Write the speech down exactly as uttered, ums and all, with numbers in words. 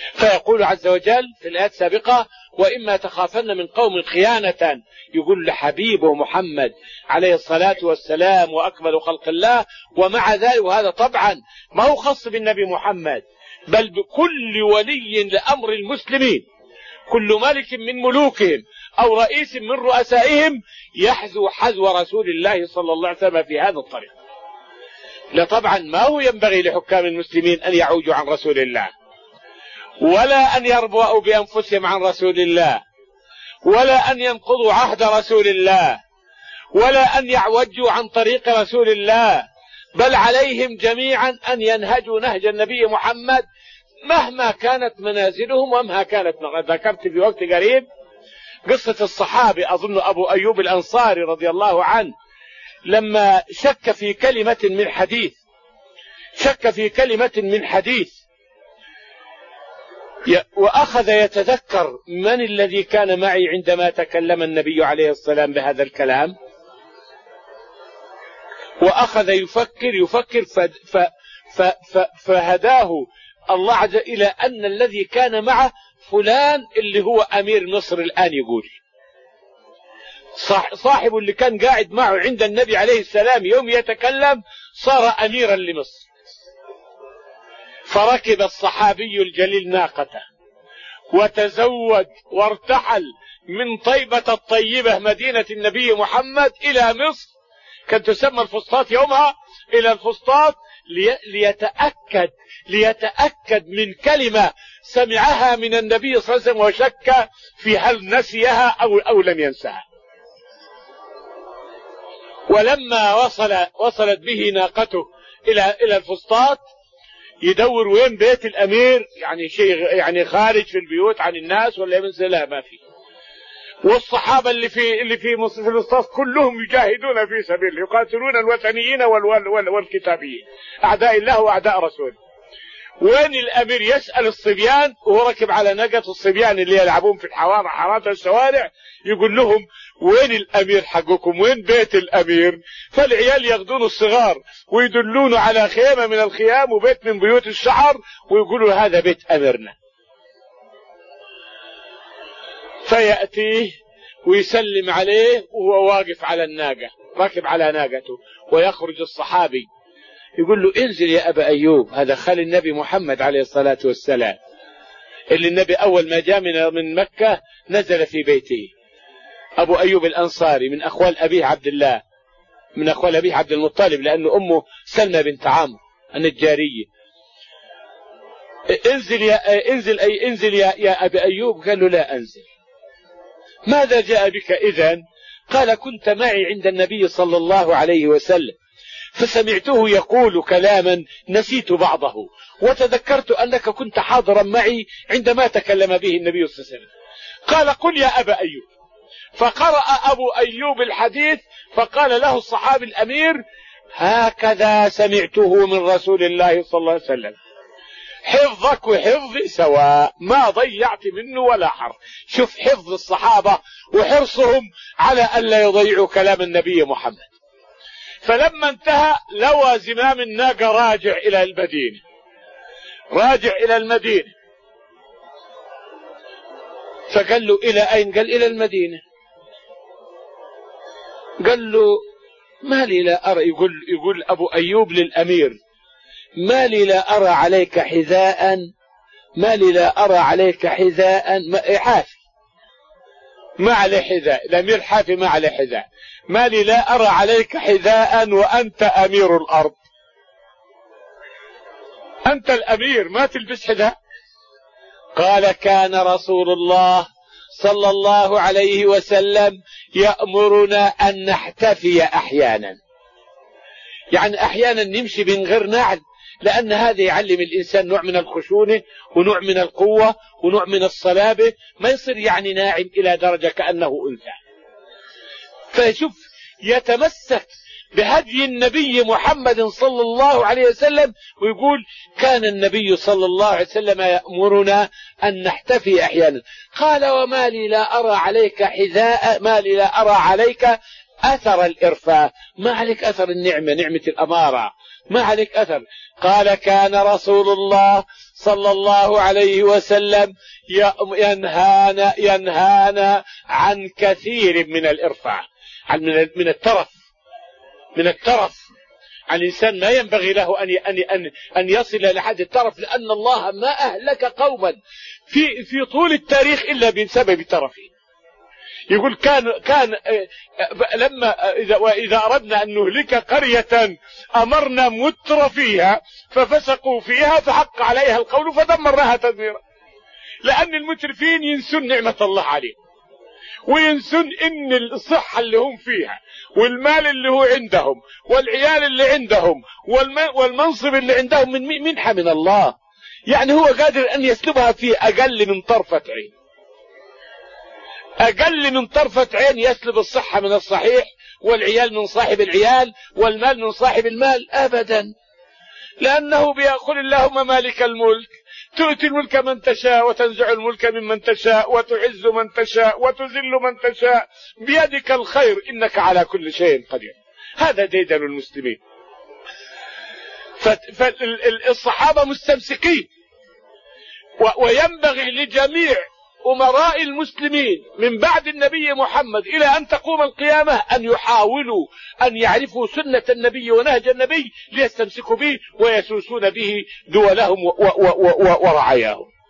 فيقول عز وجل في الآيات السابقة: وإما تخافن من قوم خيانة، يقول لحبيبه محمد عليه الصلاة والسلام وأكمل خلق الله. ومع ذلك، وهذا طبعا ما هو خاص بالنبي محمد، بل بكل ولي لأمر المسلمين، كل ملك من ملوكهم أو رئيس من رؤسائهم يحذو حذو رسول الله صلى الله عليه وسلم في هذا الطريق. لا طبعا ما هو ينبغي لحكام المسلمين أن يعوجوا عن رسول الله، ولا أن يربؤوا بأنفسهم عن رسول الله، ولا أن ينقضوا عهد رسول الله، ولا أن يعوجوا عن طريق رسول الله، بل عليهم جميعا أن ينهجوا نهج النبي محمد مهما كانت منازلهم ومهما كانت. ذكرت في وقت قريب قصة الصحابي أظن أبو أيوب الأنصاري رضي الله عنه، لما شك في كلمة من حديث شك في كلمة من حديث وأخذ يتذكر من الذي كان معي عندما تكلم النبي عليه السلام بهذا الكلام، وأخذ يفكر يفكر ف ف ف ف فهداه الله عز وجل إلى أن الذي كان معه فلان اللي هو أمير مصر الآن. يقول صاحب اللي كان قاعد معه عند النبي عليه السلام يوم يتكلم صار أميرا لمصر. فركب الصحابي الجليل ناقته وتزود وارتحل من طيبة الطيبة مدينة النبي محمد إلى مصر، كانت تسمى الفسطاط يومها، إلى الفسطاط ليتأكد ليتأكد من كلمة سمعها من النبي صلى الله عليه وسلم وشك في هل نسيها أو, أو لم ينسها. ولما وصل وصلت به ناقته إلى إلى الفسطاط يدور وين بيت الأمير، يعني شيء يعني خارج في البيوت عن الناس ولا يمنزل، لا ما في. والصحابة اللي في اللي في الفسطاط كلهم يجاهدون في سبيل، يقاتلون الوثنيين وال وال والكتابيين، أعداء الله وأعداء رسوله. وين الأمير؟ يسأل الصبيان وهو ركب على ناقة، الصبيان اللي يلعبون في الحوارة حارات الشوارع، يقول لهم: وين الأمير حقكم؟ وين بيت الأمير؟ فالعيال ياخذون الصغار ويدلونه على خيمة من الخيام وبيت من بيوت الشعر ويقولوا: هذا بيت أميرنا. فيأتيه ويسلم عليه وهو واقف على الناقة، راكب على ناقته، ويخرج الصحابي يقول له: انزل يا أبا أيوب، هذا خال النبي محمد عليه الصلاة والسلام، اللي النبي أول ما جاء من مكة نزل في بيته. أبو أيوب الأنصاري من أخوال أبيه عبد الله، من أخوال أبيه عبد المطلب، لأنه أمه سلمى بنت عمرو النجارية. انزل يا انزل أي انزل يا, يا أبا أيوب. قال له: لا أنزل. ماذا جاء بك إذن؟ قال: كنت معي عند النبي صلى الله عليه وسلم فسمعته يقول كلاما نسيت بعضه، وتذكرت أنك كنت حاضرا معي عندما تكلم به النبي صلى الله عليه وسلم. قال: قل يا أبا أيوب. فقرأ أبو أيوب الحديث، فقال له الصحابي الأمير: هكذا سمعته من رسول الله صلى الله عليه وسلم، حفظك وحفظي سواء، ما ضيعت منه ولا حرف. شوف حفظ الصحابة وحرصهم على أن لا يضيعوا كلام النبي محمد. فلما انتهى لوى زمام الناقة راجع إلى المدينة، راجع إلى المدينة. فقال له: إلى أين؟ قال: إلى المدينة. قال له: ما لي لا أرى، يقول, يقول أبو أيوب للأمير: ما لي لا أرى عليك حذاء، ما لي لا أرى عليك حذاء حافي، ما عليه حذاء، الأمير حافي ما عليه حذاء، ما لي لا أرى عليك حذاء وأنت أمير الأرض، أنت الأمير ما تلبس حذاء. قال: كان رسول الله صلى الله عليه وسلم يأمرنا أن نحتفي أحيانا، يعني أحيانا نمشي من غير نعل، لأن هذا يعلم الإنسان نوع من الخشونة ونوع من القوة ونوع من الصلابة، ما يصير يعني ناعم إلى درجة كأنه أنثى. فشوف يتمسك بهدي النبي محمد صلى الله عليه وسلم، ويقول: كان النبي صلى الله عليه وسلم يأمرنا أن نحتفي أحيانا. قال: وما لي لا أرى عليك حذاء، ما لي لا أرى عليك أثر الإرفاء، ما عليك أثر النعمة، نعمة الأمارة، ما عليك أثر. قال: كان رسول الله صلى الله عليه وسلم ينهانا ينهانا عن كثير من الإرفاع، عن من الترف، من الترف. الإنسان ما ينبغي له أن أن أن يصل لحد الترف، لأن الله ما أهلك قوما في في طول التاريخ إلا بسبب ترفه. يقول كان كان لما إذا وإذا أردنا أن نهلك قرية أمرنا متر فيها ففسقوا فيها فحق عليها القول فدمرناها تدميرا. لأن المترفين ينسون نعمة الله عليه، وينسون إن الصحة اللي هم فيها والمال اللي هو عندهم والعيال اللي عندهم والمنصب اللي عندهم من منحة من الله، يعني هو قادر أن يسلبها في أقل من طرفة عين، أقل من طرفة عين يسلب الصحة من الصحيح والعيال من صاحب العيال والمال من صاحب المال أبدا. لأنه بيقول اللهم مالك الملك تؤتي الملك من تشاء وتنزع الملك ممن تشاء وتعز من تشاء وتذل من تشاء بيدك الخير إنك على كل شيء قدير. هذا ديدن المسلمين. فالصحابة مستمسكين، وينبغي لجميع أمراء المسلمين من بعد النبي محمد إلى أن تقوم القيامة أن يحاولوا أن يعرفوا سنة النبي ونهج النبي ليستمسكوا به ويسوسون به دولهم ورعاياهم.